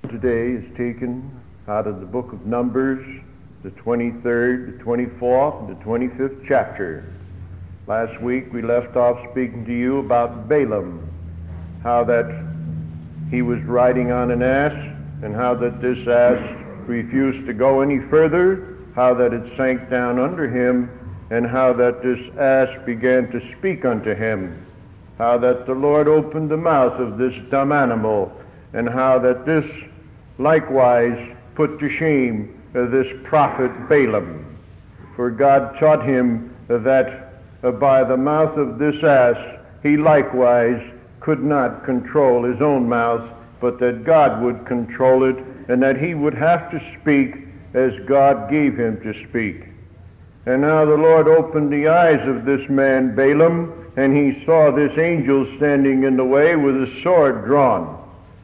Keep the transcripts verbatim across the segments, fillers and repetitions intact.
Today is taken out of the book of Numbers, the twenty-third, the twenty-fourth, and the twenty-fifth chapter. Last week we left off speaking to you about Balaam, how that he was riding on an ass, and how that this ass refused to go any further, how that it sank down under him, and how that this ass began to speak unto him, how that the Lord opened the mouth of this dumb animal, and how that this likewise put to shame uh, this prophet Balaam. For God taught him uh, that uh, by the mouth of this ass he likewise could not control his own mouth, but that God would control it, and that he would have to speak as God gave him to speak. And now the Lord opened the eyes of this man Balaam, and he saw this angel standing in the way with a sword drawn.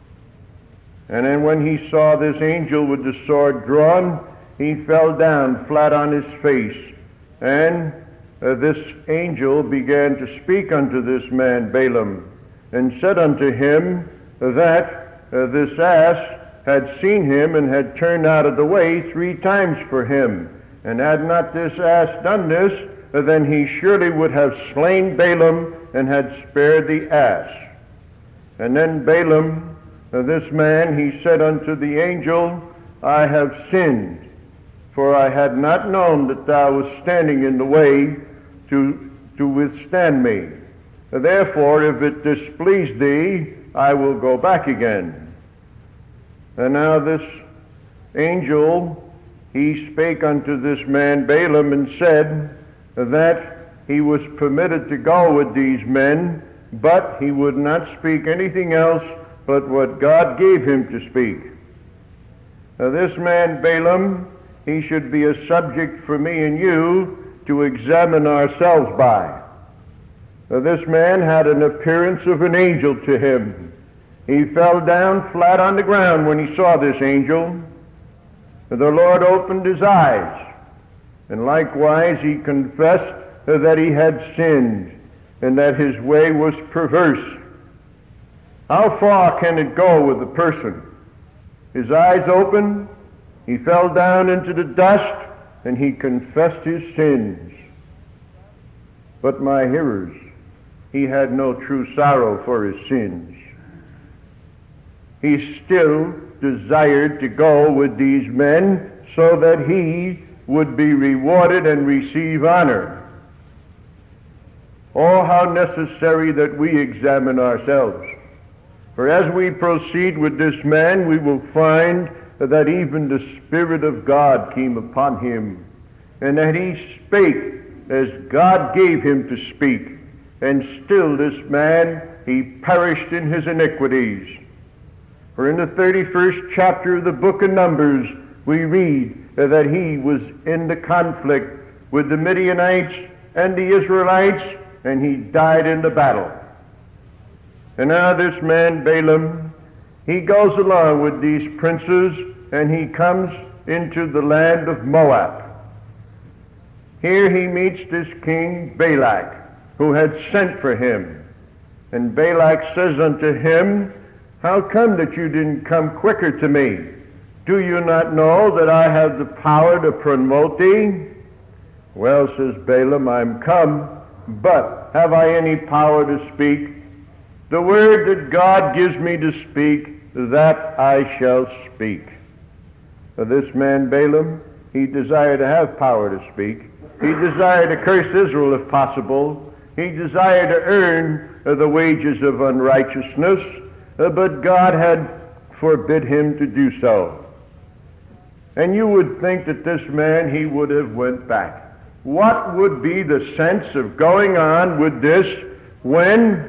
And then when he saw this angel with the sword drawn, he fell down flat on his face. And uh, this angel began to speak unto this man Balaam, and said unto him that uh, this ass had seen him and had turned out of the way three times for him. And had not this ass done this, uh, then he surely would have slain Balaam and had spared the ass. And then Balaam, Uh, this man, he said unto the angel, I have sinned, for I had not known that thou wast standing in the way to, to withstand me. Therefore, if it displease thee, I will go back again. And now this angel, he spake unto this man Balaam and said that he was permitted to go with these men, but he would not speak anything else but what God gave him to speak. Now this man Balaam, he should be a subject for me and you to examine ourselves by. Now this man had an appearance of an angel to him. He fell down flat on the ground when he saw this angel. The Lord opened his eyes, and likewise he confessed that he had sinned and that his way was perverse. How far can it go with a person? His eyes opened, he fell down into the dust, and he confessed his sins. But my hearers, he had no true sorrow for his sins. He still desired to go with these men so that he would be rewarded and receive honor. Oh, how necessary that we examine ourselves. For as we proceed with this man, we will find that even the Spirit of God came upon him, and that he spake as God gave him to speak. And still this man, he perished in his iniquities. For in the thirty-first chapter of the book of Numbers, we read that he was in the conflict with the Midianites and the Israelites, and he died in the battle. And now this man Balaam, he goes along with these princes, and he comes into the land of Moab. Here he meets this king Balak, who had sent for him. And Balak says unto him, how come that you didn't come quicker to me? Do you not know that I have the power to promote thee? Well, says Balaam, I'm come, but have I any power to speak? The word that God gives me to speak, that I shall speak. For this man Balaam, he desired to have power to speak. He desired to curse Israel if possible. He desired to earn uh, the wages of unrighteousness, uh, but God had forbid him to do so. And you would think that this man, he would have went back. What would be the sense of going on with this when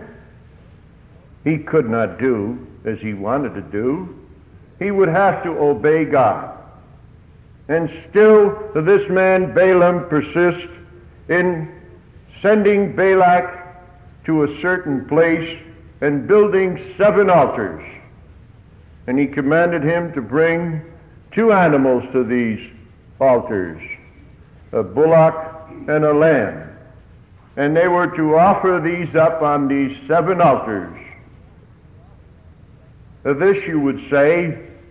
he could not do as he wanted to do? He would have to obey God. And still this man Balaam persists in sending Balak to a certain place and building seven altars. And he commanded him to bring two animals to these altars, a bullock and a lamb. And they were to offer these up on these seven altars. This, you would say,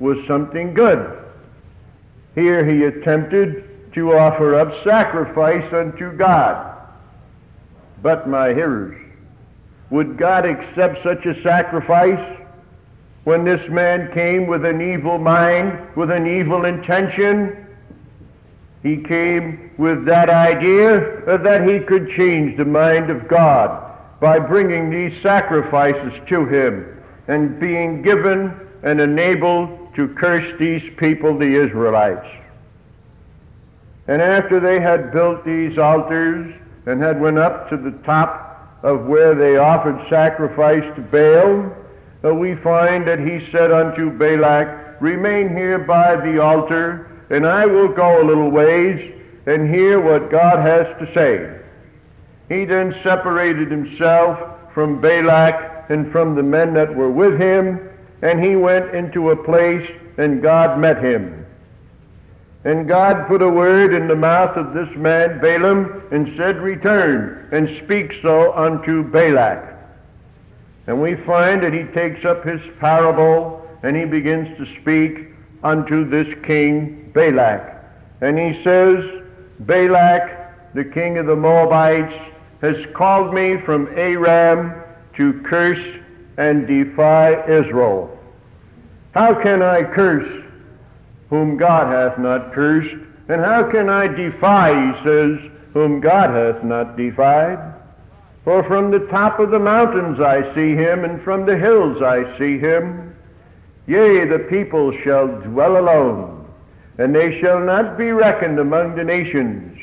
was something good. Here he attempted to offer up sacrifice unto God. But my hearers, would God accept such a sacrifice when this man came with an evil mind, with an evil intention? He came with that idea that he could change the mind of God by bringing these sacrifices to him and being given and enabled to curse these people, the Israelites. And after they had built these altars and had went up to the top of where they offered sacrifice to Baal, uh, we find that he said unto Balak, remain here by the altar, and I will go a little ways and hear what God has to say. He then separated himself from Balak and from the men that were with him, and he went into a place, and God met him. And God put a word in the mouth of this man Balaam, and said, return, and speak so unto Balak. And we find that he takes up his parable, and he begins to speak unto this king Balak. And he says, Balak, the king of the Moabites, has called me from Aram to curse and defy Israel. How can I curse whom God hath not cursed? And how can I defy, he says, whom God hath not defied? For from the top of the mountains I see him, and from the hills I see him. Yea, the people shall dwell alone, and they shall not be reckoned among the nations.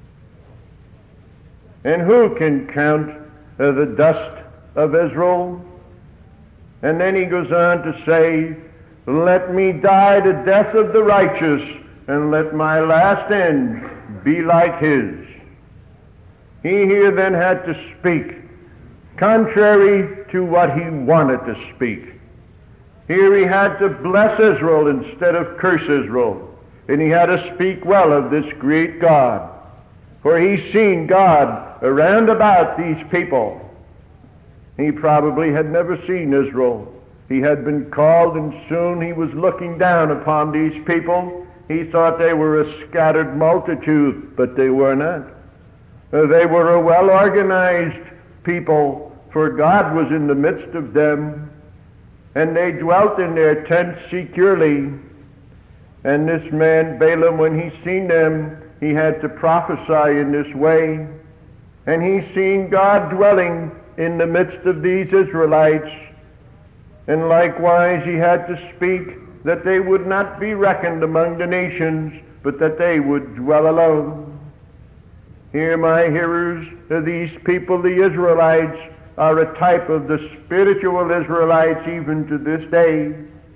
And who can count uh, the dust of Israel? And then he goes on to say, let me die the death of the righteous, and let my last end be like his. He here then had to speak contrary to what he wanted to speak. Here he had to bless Israel instead of curse Israel. And he had to speak well of this great God. For he's seen God around about these people. He probably had never seen Israel. He had been called, and soon he was looking down upon these people. He thought they were a scattered multitude, but they were not. Uh, they were a well-organized people, for God was in the midst of them, and they dwelt in their tents securely. And this man Balaam, when he seen them, he had to prophesy in this way. And he seen God dwelling in the midst of these Israelites. And likewise he had to speak that they would not be reckoned among the nations, but that they would dwell alone. Here, my hearers, these people, the Israelites, are a type of the spiritual Israelites even to this day.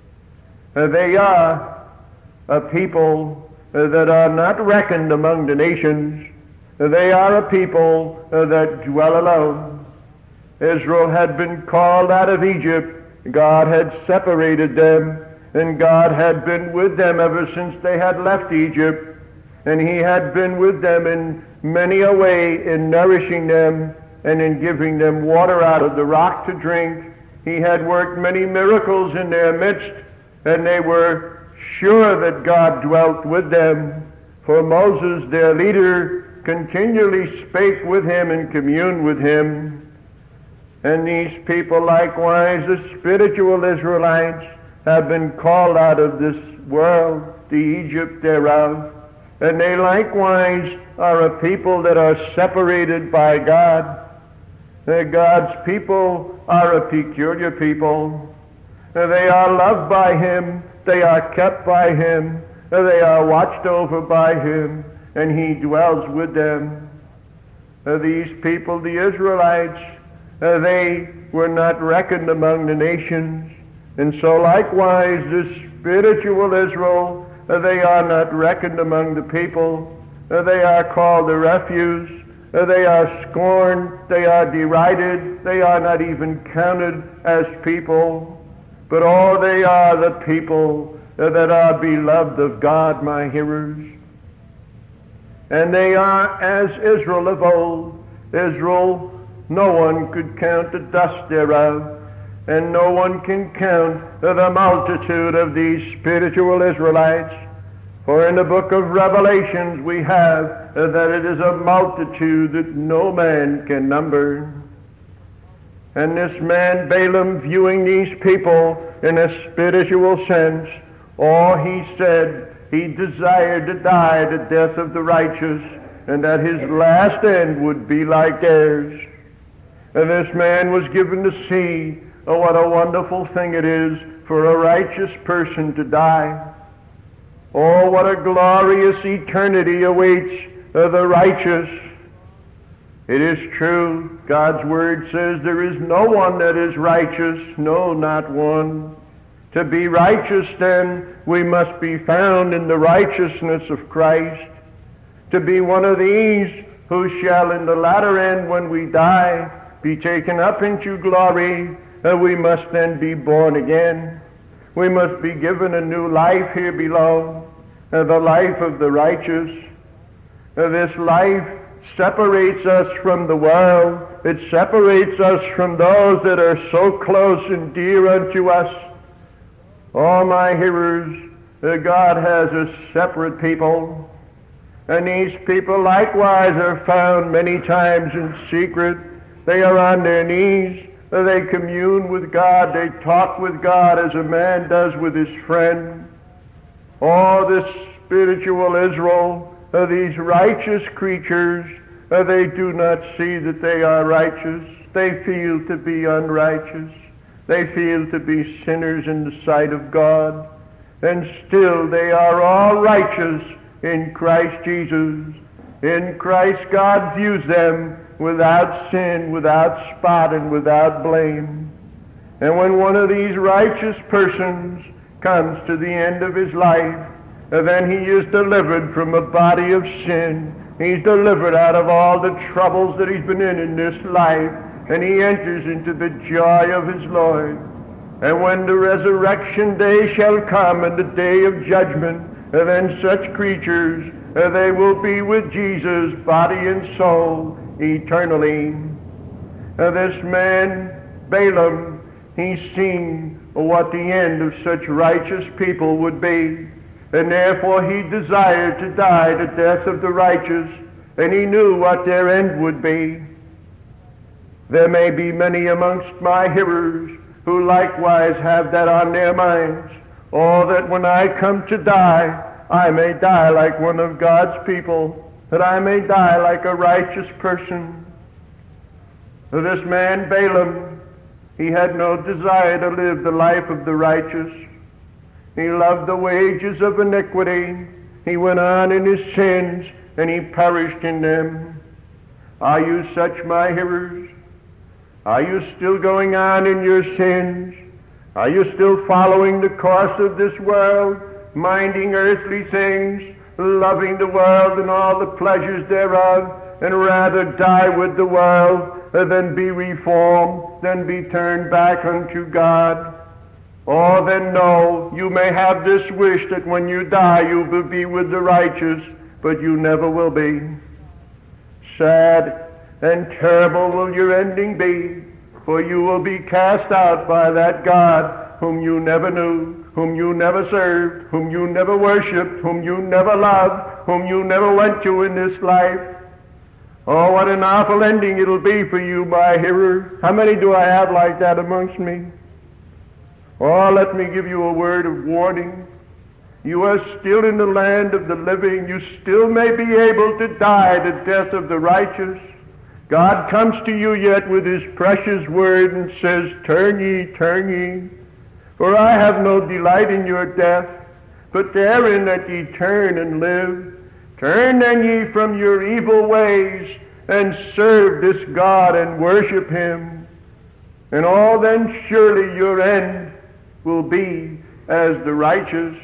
Uh, they are a people uh, that are not reckoned among the nations. Uh, they are a people uh, that dwell alone. Israel had been called out of Egypt. God had separated them, and God had been with them ever since they had left Egypt. And he had been with them in many a way, in nourishing them and in giving them water out of the rock to drink. He had worked many miracles in their midst, and they were sure that God dwelt with them. For Moses, their leader, continually spake with him and communed with him. And these people likewise, the spiritual Israelites, have been called out of this world, the Egypt thereof. And they likewise are a people that are separated by God. Uh, God's people are a peculiar people. Uh, they are loved by him. They are kept by him. Uh, they are watched over by him. And he dwells with them. Uh, these people, the Israelites, uh, they were not reckoned among the nations. And so likewise the spiritual Israel, uh, they are not reckoned among the people. Uh, they are called the refuse. Uh, they are scorned. They are derided. They are not even counted as people. But oh, they are the people uh, that are beloved of God, my hearers. And they are as Israel of old. Israel, no one could count the dust thereof. And no one can count the multitude of these spiritual Israelites. For in the book of Revelations we have that it is a multitude that no man can number. And this man Balaam, viewing these people in a spiritual sense, or he said he desired to die the death of the righteous, and that his last end would be like theirs. And this man was given to see oh, what a wonderful thing it is for a righteous person to die. Oh, what a glorious eternity awaits uh, the righteous. It is true, God's word says there is no one that is righteous, no, not one. To be righteous, then, we must be found in the righteousness of Christ. To be one of these who shall in the latter end, when we die, be taken up into glory, uh, we must then be born again. We must be given a new life here below, uh, the life of the righteous. Uh, this life separates us from the world. It separates us from those that are so close and dear unto us. All my hearers, uh, God has a separate people. And these people likewise are found many times in secret. They are on their knees. They commune with God. They talk with God as a man does with his friend. Oh, this spiritual Israel, uh, these righteous creatures, uh, they do not see that they are righteous. They feel to be unrighteous. They feel to be sinners in the sight of God. And still they are all righteous in Christ Jesus. In Christ God views them without sin, without spot, and without blame. And when one of these righteous persons comes to the end of his life, then he is delivered from a body of sin. He's delivered out of all the troubles that he's been in in this life, and he enters into the joy of his Lord. And when the resurrection day shall come and the day of judgment, then such creatures, they will be with Jesus, body and soul, eternally. This man, Balaam, he's seen what the end of such righteous people would be, and therefore he desired to die the death of the righteous, and he knew what their end would be. There may be many amongst my hearers who likewise have that on their minds, or that when I come to die, I may die like one of God's people, that I may die like a righteous person. This man Balaam, he had no desire to live the life of the righteous. He loved the wages of iniquity. He went on in his sins, and he perished in them. Are you such, my hearers? Are you still going on in your sins? Are you still following the course of this world, minding earthly things, loving the world and all the pleasures thereof, and rather die with the world than be reformed, than be turned back unto God? Oh, then no, you may have this wish that when you die you will be with the righteous, but you never will be. Sad and terrible will your ending be, for you will be cast out by that God whom you never knew, whom you never served, whom you never worshipped, whom you never loved, whom you never went to in this life. Oh, what an awful ending it'll be for you, my hearer. How many do I have like that amongst me? Oh, let me give you a word of warning. You are still in the land of the living. You still may be able to die the death of the righteous. God comes to you yet with his precious word and says, turn ye, turn ye, for I have no delight in your death, but therein that ye turn and live. Turn then ye from your evil ways and serve this God and worship him. And all then surely your end will be as the righteous.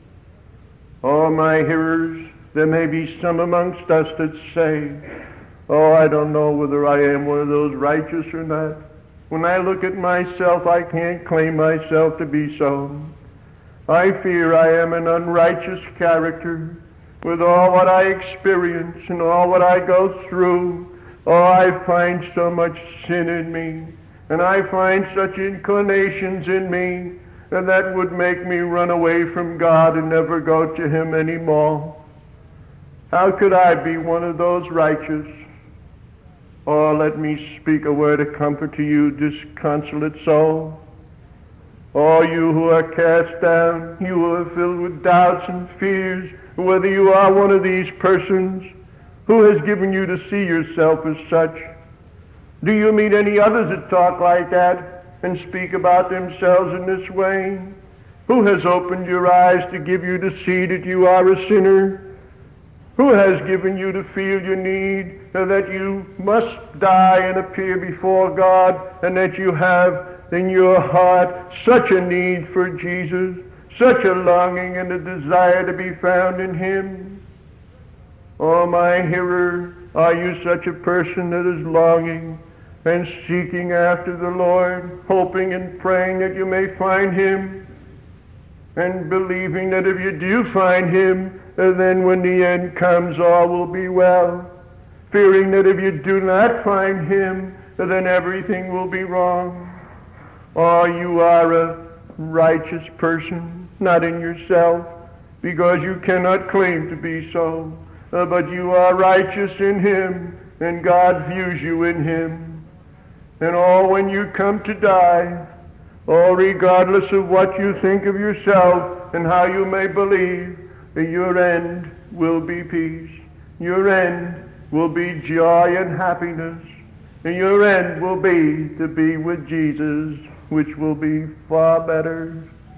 Oh, my hearers, there may be some amongst us that say, oh, I don't know whether I am one of those righteous or not. When I look at myself, I can't claim myself to be so. I fear I am an unrighteous character. With all what I experience and all what I go through, oh, I find so much sin in me. And I find such inclinations in me and that would make me run away from God and never go to him anymore. How could I be one of those righteous? Oh, let me speak a word of comfort to you, disconsolate soul. All you who are cast down, you who are filled with doubts and fears, whether you are one of these persons, who has given you to see yourself as such? Do you meet any others that talk like that and speak about themselves in this way? Who has opened your eyes to give you to see that you are a sinner? Who has given you to feel your need, that you must die and appear before God, and that you have in your heart such a need for Jesus, such a longing and a desire to be found in him? Oh, my hearer, are you such a person that is longing and seeking after the Lord, hoping and praying that you may find him, and believing that if you do find him, then when the end comes, all will be well, fearing that if you do not find him, then everything will be wrong? Or you are a righteous person, not in yourself, because you cannot claim to be so, uh, but you are righteous in him, and God views you in him. And all when you come to die, all regardless of what you think of yourself and how you may believe, your end will be peace. Your end will be joy and happiness. And your end will be to be with Jesus, which will be far better.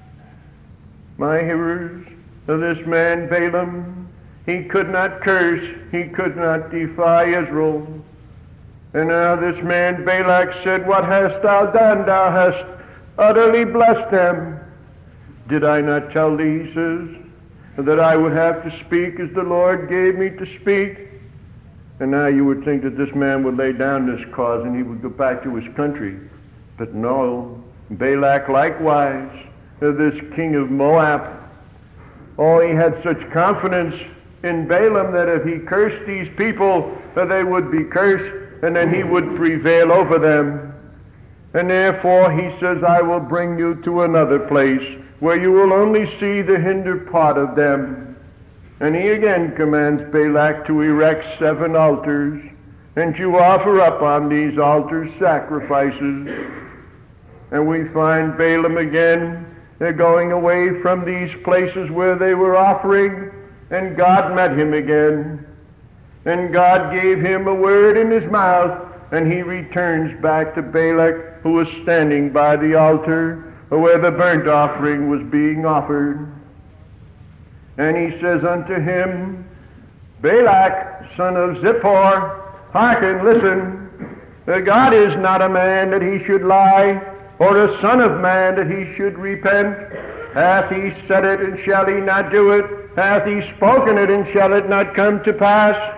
My hearers, this man Balaam, he could not curse, he could not defy Israel. And now this man Balak said, what hast thou done? Thou hast utterly blessed them. Did I not tell thee, he says, that I would have to speak as the Lord gave me to speak? And now you would think that this man would lay down this cause and he would go back to his country. But no, Balak likewise, this king of Moab, oh, he had such confidence in Balaam that if he cursed these people, that they would be cursed, and then he would prevail over them. And therefore he says, I will bring you to another place where you will only see the hinder part of them. And he again commands Balak to erect seven altars and to offer up on these altars sacrifices. And we find Balaam again, they're going away from these places where they were offering, and God met him again. And God gave him a word in his mouth, and he returns back to Balak, who was standing by the altar where the burnt offering was being offered. And he says unto him, Balak, son of Zippor, hearken, listen, God is not a man that he should lie, or a son of man that he should repent. Hath he said it, and shall he not do it? Hath he spoken it, and shall it not come to pass?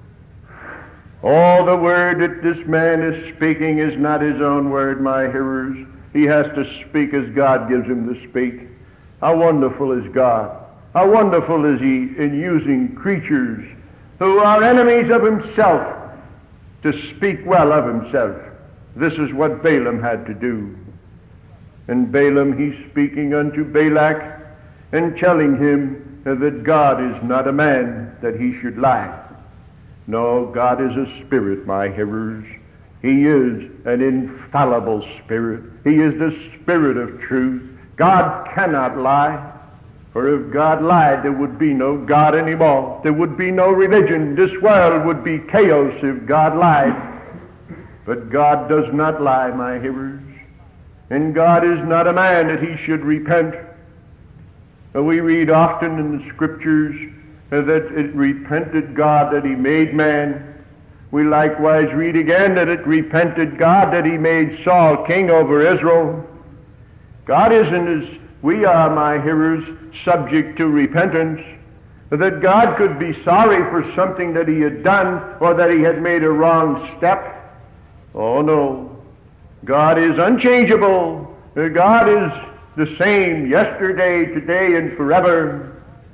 All the word that this man is speaking is not his own word, my hearers. He has to speak as God gives him to speak. How wonderful is God. How wonderful is he in using creatures who are enemies of himself to speak well of himself. This is what Balaam had to do. And Balaam, he's speaking unto Balak and telling him that God is not a man that he should lie. No, God is a spirit, my hearers. He is an infallible spirit. He is the spirit of truth. God cannot lie. For if God lied, there would be no God anymore. There would be no religion. This world would be chaos if God lied. But God does not lie, my hearers. And God is not a man that he should repent. We read often in the scriptures that it repented God that he made man. We likewise read again that it repented God that he made Saul king over Israel. God isn't as we are, my hearers, subject to repentance, that God could be sorry for something that he had done or that he had made a wrong step. Oh no, God is unchangeable. God is the same yesterday, today, and forever.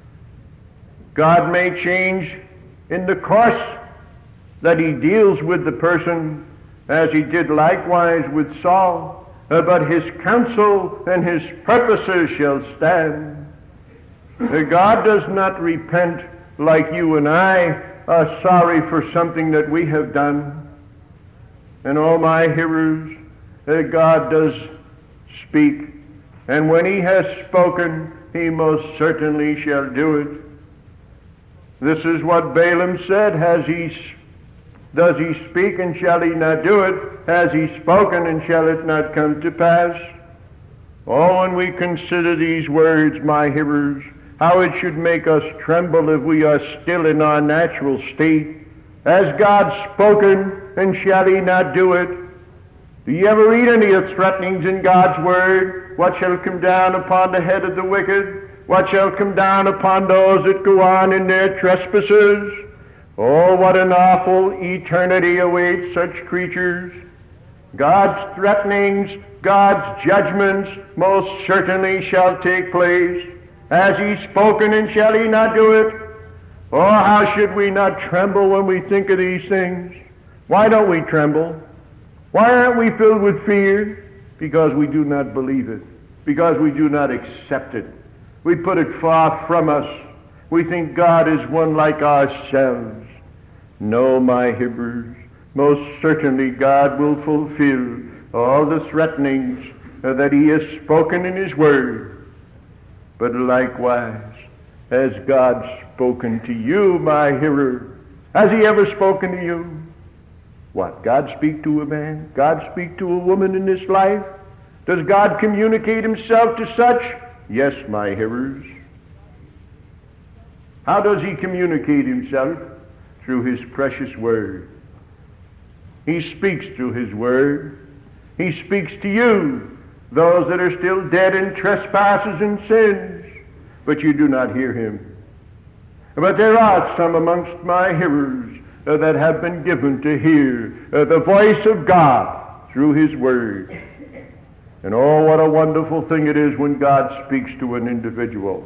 God may change in the course that he deals with the person, as he did likewise with Saul, uh, but his counsel and his purposes shall stand. Uh, God does not repent like you and I are sorry for something that we have done. And all my hearers, uh, God does speak, and when he has spoken, he most certainly shall do it. This is what Balaam said. Has he, does he speak, and shall he not do it? Has he spoken, and shall it not come to pass? Oh, when we consider these words, my hearers, how it should make us tremble if we are still in our natural state. Has God spoken, and shall he not do it? Do you ever read any of threatenings in God's word? What shall come down upon the head of the wicked? What shall come down upon those that go on in their trespasses? Oh, what an awful eternity awaits such creatures. God's threatenings, God's judgments most certainly shall take place. Has he spoken, and shall he not do it? Oh, how should we not tremble when we think of these things? Why don't we tremble? Why aren't we filled with fear? Because we do not believe it. Because we do not accept it. We put it far from us. We think God is one like ourselves. No, my hearers, most certainly God will fulfill all the threatenings that he has spoken in his word. But likewise, has God spoken to you, my hearer? Has he ever spoken to you? What, God speak to a man? God speak to a woman in this life? Does God communicate himself to such? Yes, my hearers. How does he communicate himself? Through his precious word. He speaks through his word. He speaks to you, those that are still dead in trespasses and sins, but you do not hear him. But there are some amongst my hearers uh, that have been given to hear uh, the voice of God through his word. And oh, what a wonderful thing it is when God speaks to an individual.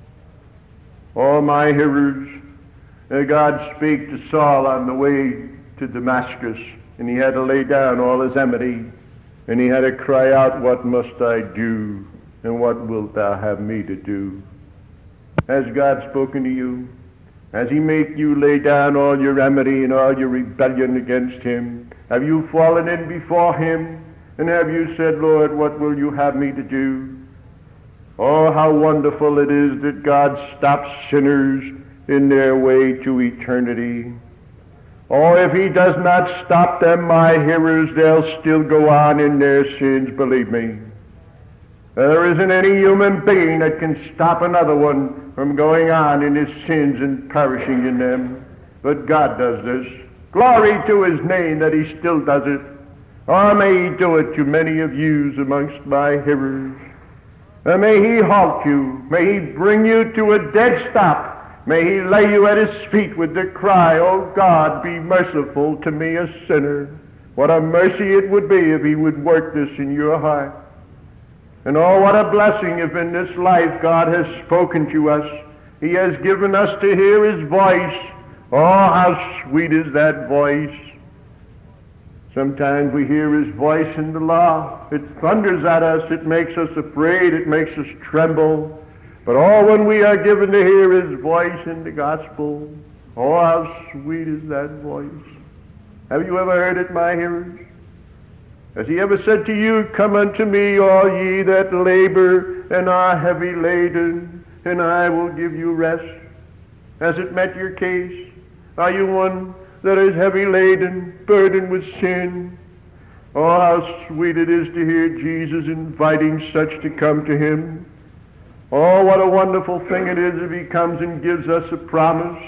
Oh, my hearers, uh, God spake to Saul on the way to Damascus, and he had to lay down all his enmity, and he had to cry out, what must I do, and what wilt thou have me to do? Has God spoken to you? Has he made you lay down all your enmity and all your rebellion against him? Have you fallen in before him? And have you said, Lord, what will you have me to do? Oh, how wonderful it is that God stops sinners in their way to eternity. Oh, if he does not stop them, my hearers, they'll still go on in their sins, believe me. There isn't any human being that can stop another one from going on in his sins and perishing in them. But God does this. Glory to his name that he still does it. Or may he do it to many of you amongst my hearers. And may he halt you. May he bring you to a dead stop. May he lay you at his feet with the cry, oh God, be merciful to me, a sinner. What a mercy it would be if he would work this in your heart. And oh, what a blessing if in this life God has spoken to us. He has given us to hear his voice. Oh, how sweet is that voice. Sometimes we hear his voice in the law. It thunders at us. It makes us afraid. It makes us tremble. But oh, when we are given to hear his voice in the gospel, oh, how sweet is that voice. Have you ever heard it, my hearers? Has he ever said to you, come unto me, all ye that labor and are heavy laden, and I will give you rest? Has it met your case? Are you one that is heavy laden, burdened with sin? Oh, how sweet it is to hear Jesus inviting such to come to him. Oh, what a wonderful thing it is if he comes and gives us a promise.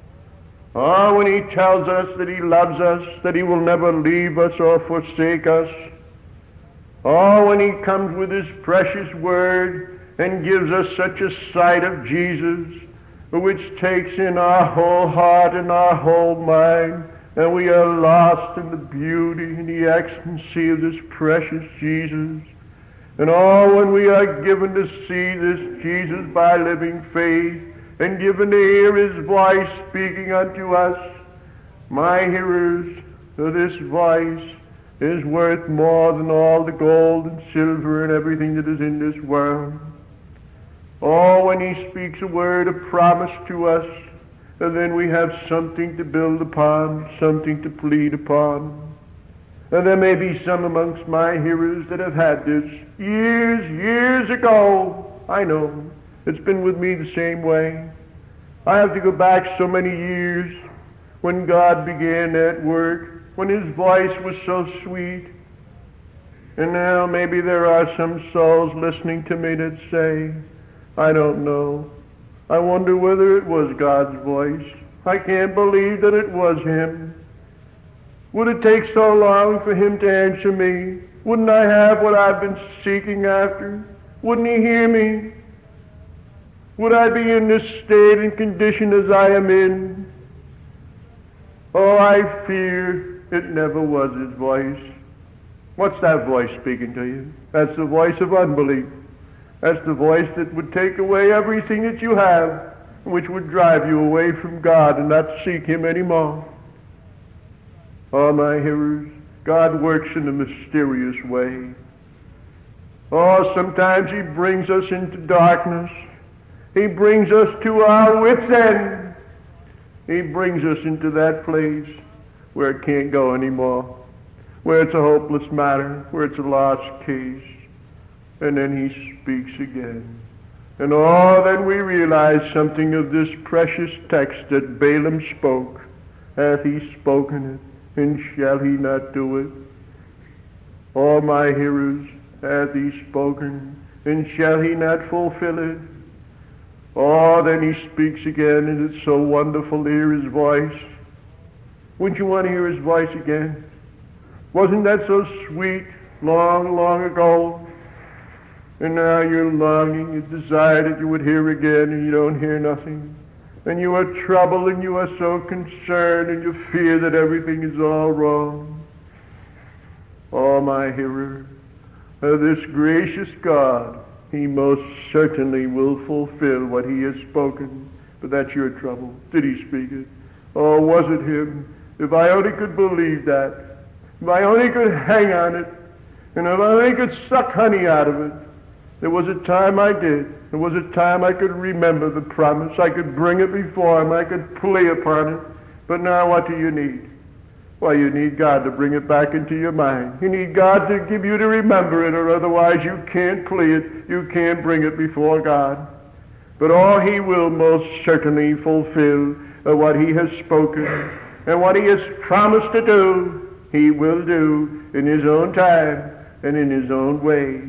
Oh, when he tells us that he loves us, that he will never leave us or forsake us. Oh, when he comes with his precious word and gives us such a sight of Jesus, which takes in our whole heart and our whole mind, and we are lost in the beauty and the excellency of this precious Jesus. And oh, when we are given to see this Jesus by living faith, and given to hear his voice speaking unto us, my hearers, this voice is worth more than all the gold and silver and everything that is in this world. Oh, when he speaks a word of promise to us, and then we have something to build upon, something to plead upon. And there may be some amongst my hearers that have had this years, years ago. I know. It's been with me the same way. I have to go back so many years when God began that work, when his voice was so sweet. And now maybe there are some souls listening to me that say, I don't know. I wonder whether it was God's voice. I can't believe that it was him. Would it take so long for him to answer me? Wouldn't I have what I've been seeking after? Wouldn't he hear me? Would I be in this state and condition as I am in? Oh, I fear it never was his voice. What's that voice speaking to you? That's the voice of unbelief. That's the voice that would take away everything that you have, which would drive you away from God and not seek him anymore. Oh, my hearers, God works in a mysterious way. Oh, sometimes he brings us into darkness. He brings us to our wits' end. He brings us into that place where it can't go anymore, where it's a hopeless matter, where it's a lost case. And then he speaks again. And oh, then we realize something of this precious text that Balaam spoke. Hath he spoken it, and shall he not do it? All my hearers, hath he spoken, and shall he not fulfill it? Oh, then he speaks again, and it's so wonderful to hear his voice. Wouldn't you want to hear his voice again? Wasn't that so sweet long, long ago? And now you're longing, you desire that you would hear again, and you don't hear nothing. And you are troubled, and you are so concerned, and you fear that everything is all wrong. Oh, my hearer, uh, this gracious God, he most certainly will fulfill what he has spoken. But that's your trouble. Did he speak it? Oh, was it him? If I only could believe that. If I only could hang on it. And if I only could suck honey out of it. There was a time I did. There was a time I could remember the promise. I could bring it before him. I could play upon it. But now what do you need? Well, you need God to bring it back into your mind. You need God to give you to remember it, or otherwise you can't play it. You can't bring it before God. But all he will most certainly fulfill uh, what he has spoken, and what he has promised to do, he will do in his own time and in his own way.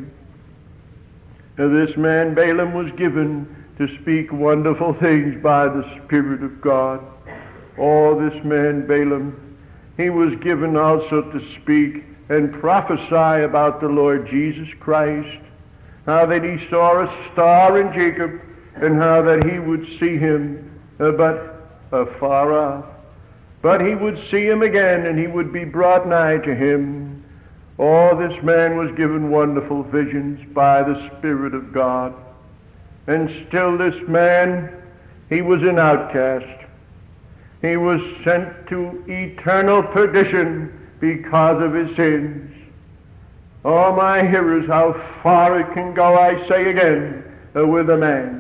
Now, this man Balaam was given to speak wonderful things by the Spirit of God. Oh, this man Balaam, he was given also to speak and prophesy about the Lord Jesus Christ, how that he saw a star in Jacob, and how that he would see him uh, but afar off. But he would see him again, and he would be brought nigh to him. Oh, this man was given wonderful visions by the Spirit of God. And still this man, he was an outcast. He was sent to eternal perdition because of his sins. Oh, my hearers, how far it can go, I say again, uh, with a man.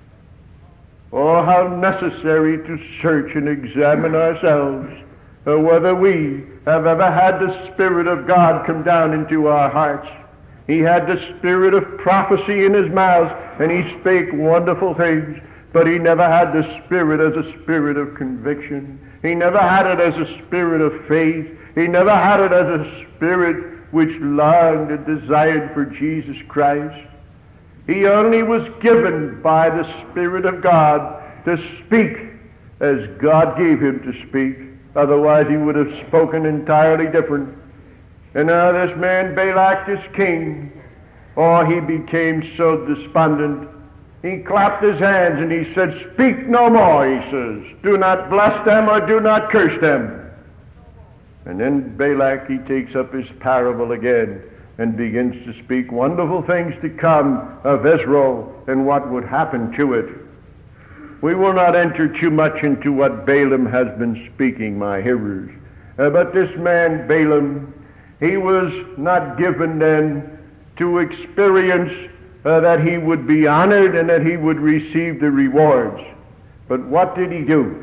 Oh, how necessary to search and examine ourselves, uh, whether we have ever had the Spirit of God come down into our hearts. He had the spirit of prophecy in his mouth, and he spake wonderful things, but he never had the Spirit as a spirit of conviction. He never had it as a spirit of faith. He never had it as a spirit which longed and desired for Jesus Christ. He only was given by the Spirit of God to speak as God gave him to speak. Otherwise he would have spoken entirely different. And now this man Balak, this king, oh, he became so despondent. He clapped his hands and he said, "Speak no more," he says. "Do not bless them or do not curse them." And then Balak, he takes up his parable again and begins to speak wonderful things to come of Israel and what would happen to it. We will not enter too much into what Balaam has been speaking, my hearers. Uh, but this man Balaam, He was not given then to experience uh, that he would be honored and that he would receive the rewards. But what did he do?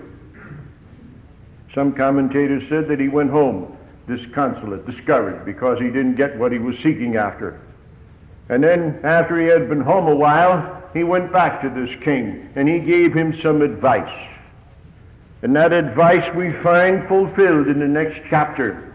Some commentators said that he went home disconsolate, discouraged, because he didn't get what he was seeking after. And then after he had been home a while, he went back to this king and he gave him some advice. And that advice we find fulfilled in the next chapter.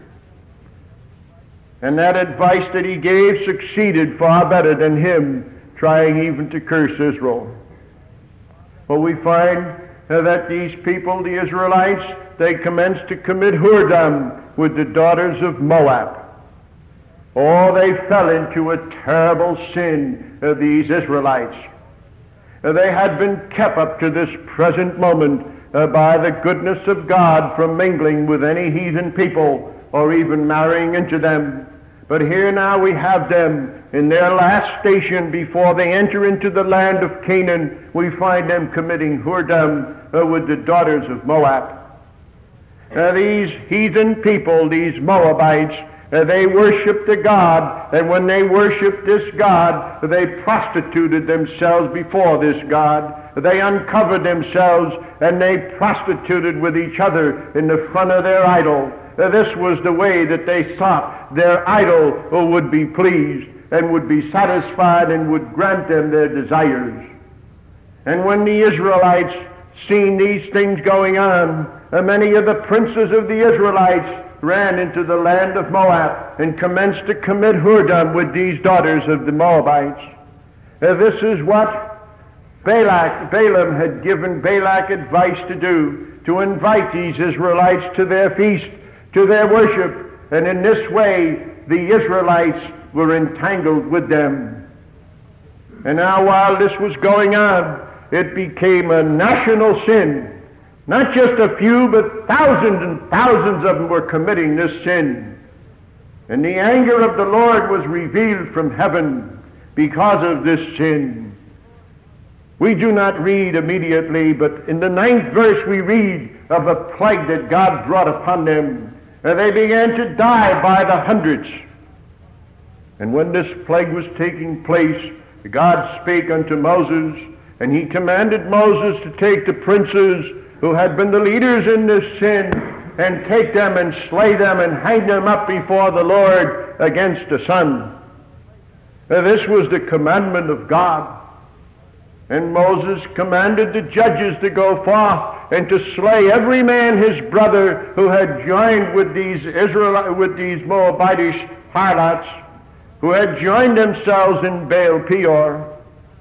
And that advice that he gave succeeded far better than him trying even to curse Israel. For we find uh, that these people, the Israelites, they commenced to commit whoredom with the daughters of Moab. Oh, they fell into a terrible sin, uh, these Israelites. Uh, they had been kept up to this present moment uh, by the goodness of God from mingling with any heathen people or even marrying into them. But here now we have them in their last station before they enter into the land of Canaan. We find them committing whoredom uh, with the daughters of Moab. Uh, these heathen people, these Moabites, uh, they worshiped the God, and when they worshiped this God, they prostituted themselves before this God. They uncovered themselves, and they prostituted with each other in the front of their idol. Uh, this was the way that they thought their idol uh, would be pleased and would be satisfied and would grant them their desires. And when the Israelites seen these things going on, uh, many of the princes of the Israelites ran into the land of Moab and commenced to commit whoredom with these daughters of the Moabites. Uh, this is what Balak, Balaam had given Balak advice to do, to invite these Israelites to their feast, to their worship, and in this way the Israelites were entangled with them. And now while this was going on, it became a national sin. Not just a few, but thousands and thousands of them were committing this sin. And the anger of the Lord was revealed from heaven because of this sin. We do not read immediately, but in the ninth verse we read of a plague that God brought upon them. And they began to die by the hundreds. And when this plague was taking place, God spake unto Moses, and he commanded Moses to take the princes who had been the leaders in this sin, and take them and slay them and hang them up before the Lord against the sun. And this was the commandment of God. And Moses commanded the judges to go forth and to slay every man his brother who had joined with these Israel, with these Moabitish harlots, who had joined themselves in Baal Peor.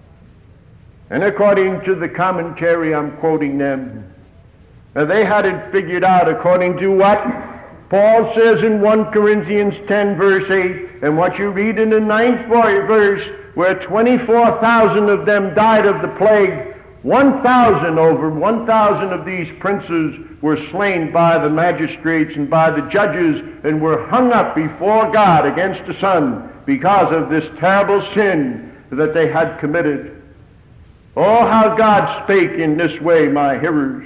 And according to the commentary, I'm quoting them, now they had it figured out according to what Paul says in First Corinthians ten verse eight, and what you read in the ninth verse, where twenty-four thousand of them died of the plague. one thousand, over one thousand of these princes were slain by the magistrates and by the judges and were hung up before God against the sun because of this terrible sin that they had committed. Oh, how God spake in this way, my hearers.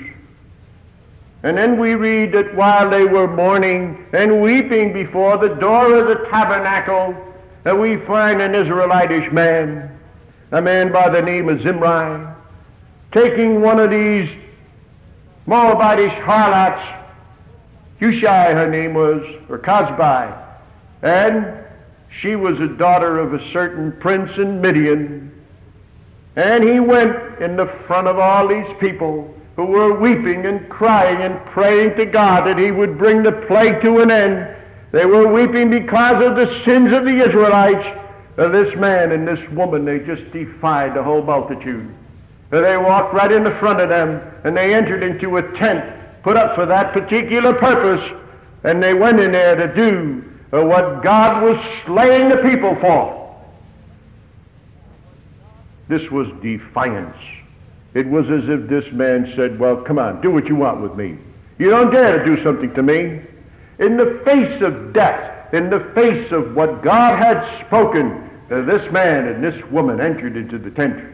And then we read that while they were mourning and weeping before the door of the tabernacle, that we find an Israelitish man, a man by the name of Zimri, taking one of these Moabitish harlots, Hushai her name was, or Cosbi, and she was a daughter of a certain prince in Midian. And he went in the front of all these people who were weeping and crying and praying to God that he would bring the plague to an end. They were weeping because of the sins of the Israelites. Uh, this man and this woman, they just defied the whole multitude. Uh, they walked right in the front of them, and they entered into a tent put up for that particular purpose, and they went in there to do uh, what God was slaying the people for. This was defiance. It was as if this man said, well, come on, do what you want with me. You don't dare to do something to me. In the face of death, in the face of what God had spoken, uh, this man and this woman entered into the tent.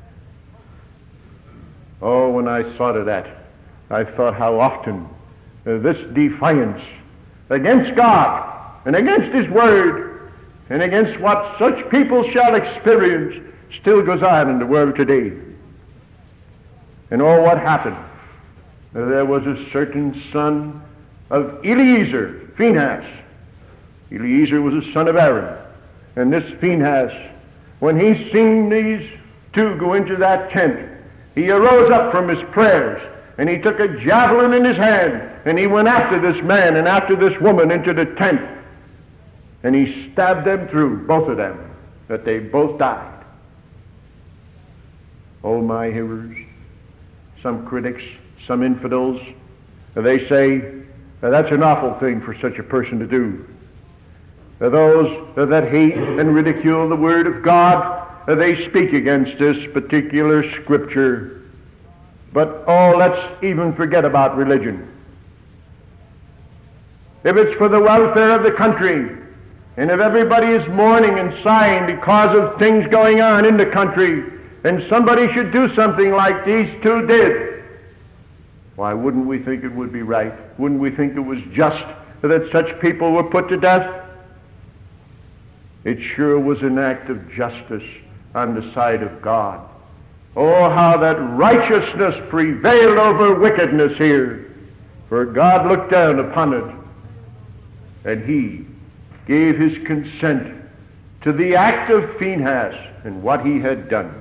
Oh, when I thought of that, I thought how often uh, this defiance against God and against his word and against what such people shall experience still goes on in the world today. And oh, what happened? There was a certain son of Eliezer, Phinehas. Eliezer was a son of Aaron. And this Phinehas, when he seen these two go into that tent, he arose up from his prayers, and he took a javelin in his hand, and he went after this man and after this woman into the tent. And he stabbed them through, both of them, that they both died. Oh, my hearers, some critics, some infidels, they say that's an awful thing for such a person to do. Those that hate and ridicule the Word of God, they speak against this particular scripture. But, oh, let's even forget about religion. If it's for the welfare of the country, and if everybody is mourning and sighing because of things going on in the country, and somebody should do something like these two did, why, wouldn't we think it would be right? Wouldn't we think it was just that such people were put to death? It sure was an act of justice on the side of God. Oh, how that righteousness prevailed over wickedness here. For God looked down upon it, and he gave his consent to the act of Phinehas and what he had done.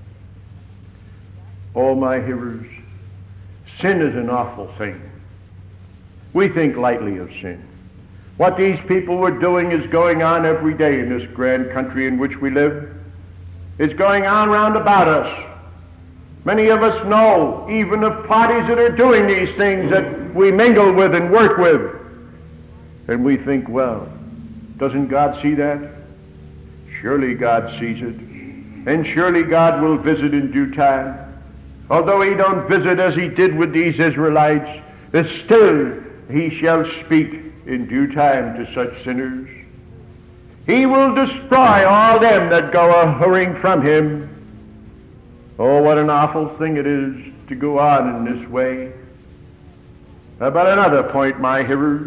Oh, my hearers, sin is an awful thing. We think lightly of sin. What these people were doing is going on every day in this grand country in which we live. It's going on round about us. Many of us know even of parties that are doing these things that we mingle with and work with. And we think, well, doesn't God see that? Surely God sees it. And surely God will visit in due time. Although he don't visit as he did with these Israelites, still he shall speak in due time to such sinners. He will destroy all them that go a-hurrying from him. Oh, what an awful thing it is to go on in this way. Uh, but another point, my hearers.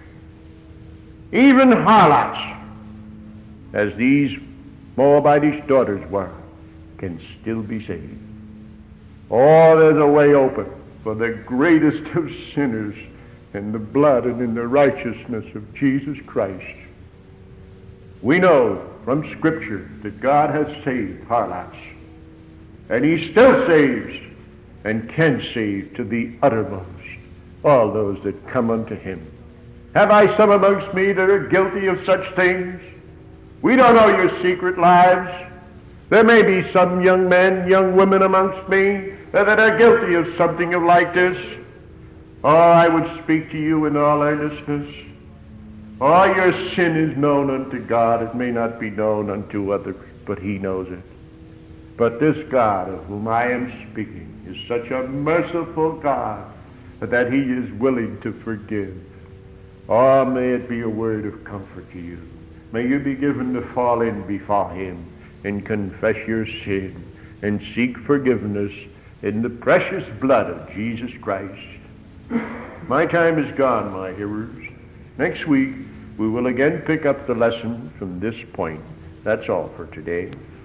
Even harlots, as these Moabitish daughters were, can still be saved. Oh, there's a way open for the greatest of sinners in the blood and in the righteousness of Jesus Christ. We know from Scripture that God has saved harlots, and he still saves and can save to the uttermost all those that come unto him. Have I some amongst me that are guilty of such things? We don't know your secret lives. There may be some young men, young women amongst me that are guilty of something of like this. Oh, I would speak to you in all earnestness. Oh, your sin is known unto God. It may not be known unto others, but he knows it. But this God of whom I am speaking is such a merciful God that he is willing to forgive. Oh, may it be a word of comfort to you. May you be given to fall in before him and confess your sin and seek forgiveness in the precious blood of Jesus Christ. My time is gone, my hearers. Next week, we will again pick up the lesson from this point. That's all for today.